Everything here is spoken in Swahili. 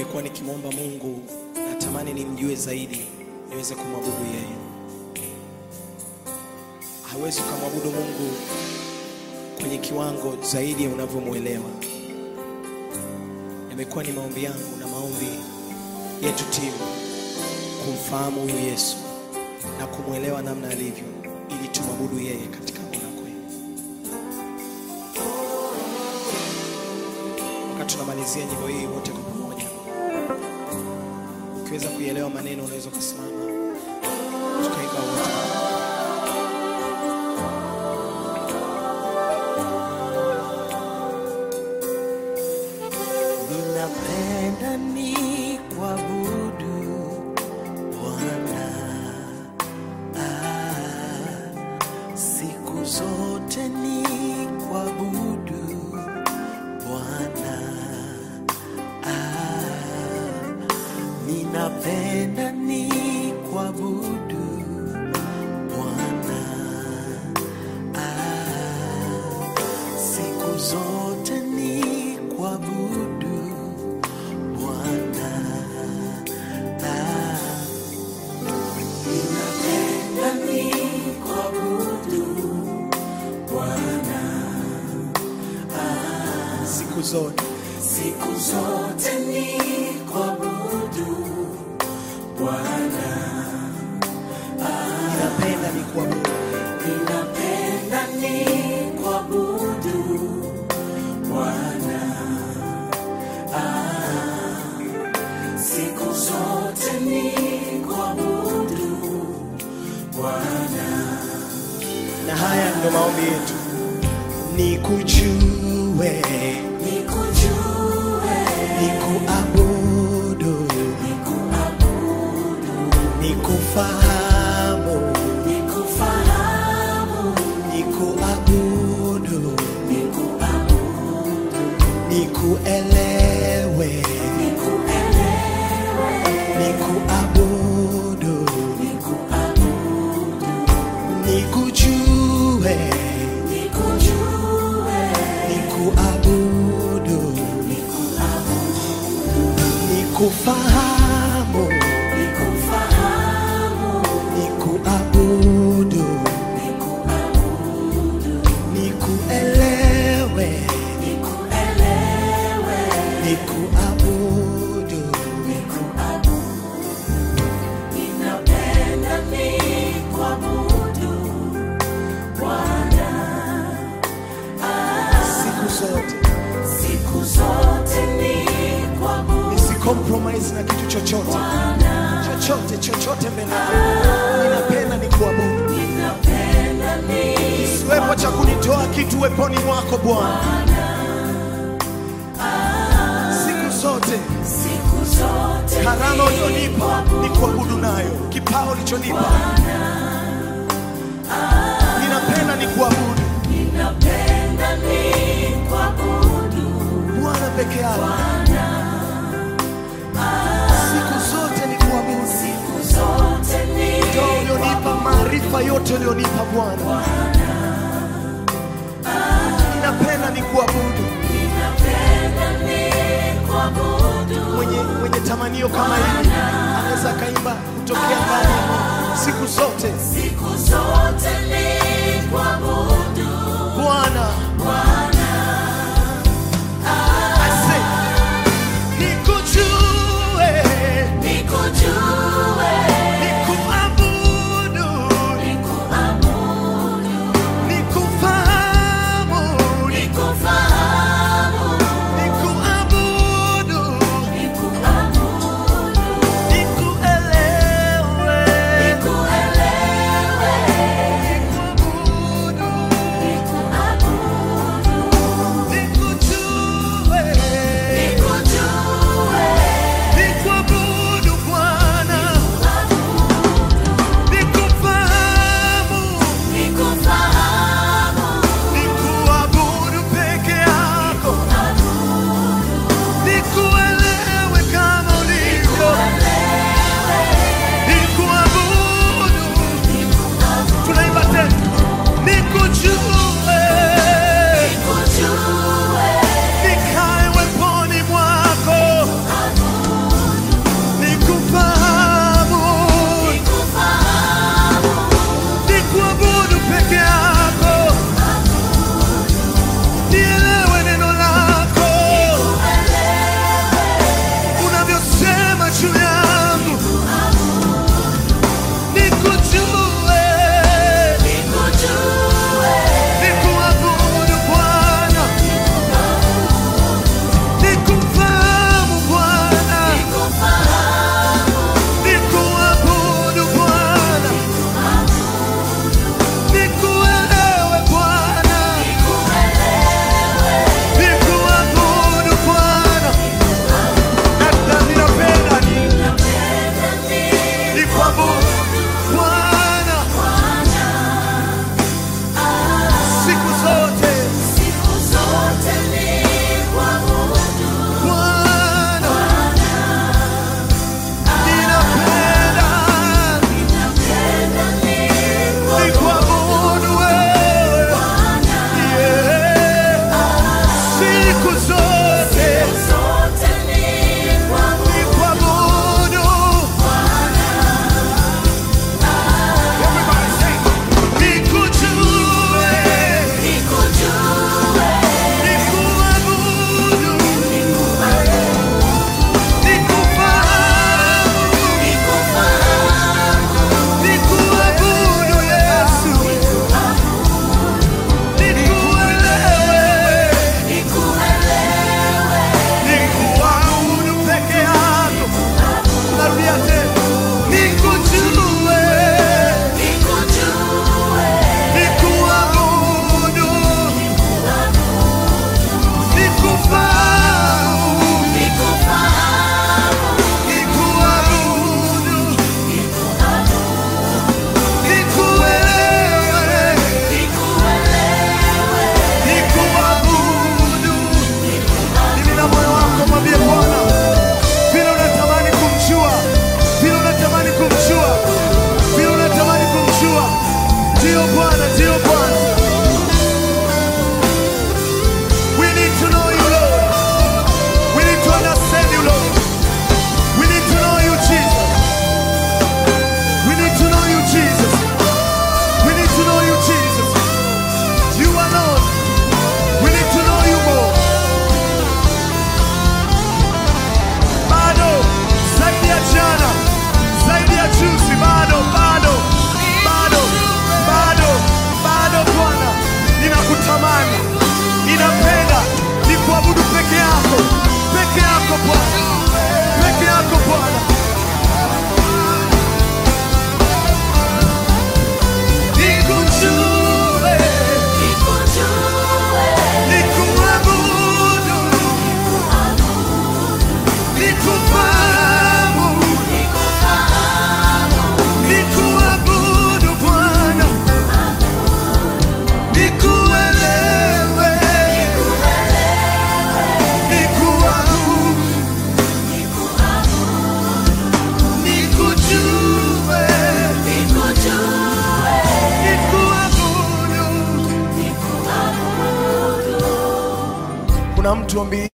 nimekuwa nikimwomba Mungu, natamani nimjue zaidi, niweze kumwabudu yeye. Hawezi kumwabudu Mungu kwenye kiwango zaidi ya unavyomuelewa. Nimekuwa ni maombi yangu na maombi yetu timu kumfahamu huyu Yesu na kumuelewa namna alivyo, ili tumwabudu yeye katika moyo kweli. Wakati tunamalizia nyimbo hii wote kwa pamoja, ukiweza kuielewa maneno unaweza kusimama tukaimba wote. Ninapenda ni kuabudu Bwana, siku zote ni kuabudu Bwana, ninapenda ni kuabudu Bwana, siku zote ni kuabudu Bwana, ninapenda ni kuabudu Bwana, Siku zote ni kuabudu Bwana, ninapenda ni kuabudu. ninapenda ni kuabudu Bwana, siku zote ni kuabudu Bwana. Na haya ndio maombi yetu. Nikujue, nikuabudu, nikufahamu, nikuabudu, nikuelewe, nikuabudu, nikujue, nikuabudu, nikufahamu, nikuabudu, nikuelewe, nikuabudu. Ninapenda ni kuabudu Bwana, Siku zote siku zote ni kuabudu nisicompromise na kitu chochote chochote mbele yako. Ninapenda ni kuabudu, ninapenda ni siwepo cha kunitoa kitu weponi mwako Bwana. Siku zote karama ulionipa ni kuabudu nayo, kipao ulichonipa ninapenda ni kuabudu ninapenda ni kuabudu Bwana peke yake. Siku zote ni kuabudu, siku zote ni ndio ulionipa maarifa yote ulionipa Bwana. Ninapenda ni kuabudu. ninapenda ni kuabudu Mwenye tamanio kama hili anaweza kaimba kutokea ndani siku zote ni kuabudu Bwana. Ase nikujue, nikuabudu, nikufahamu, nikuabudu, nikuelewe, nikuabudu, tuombe.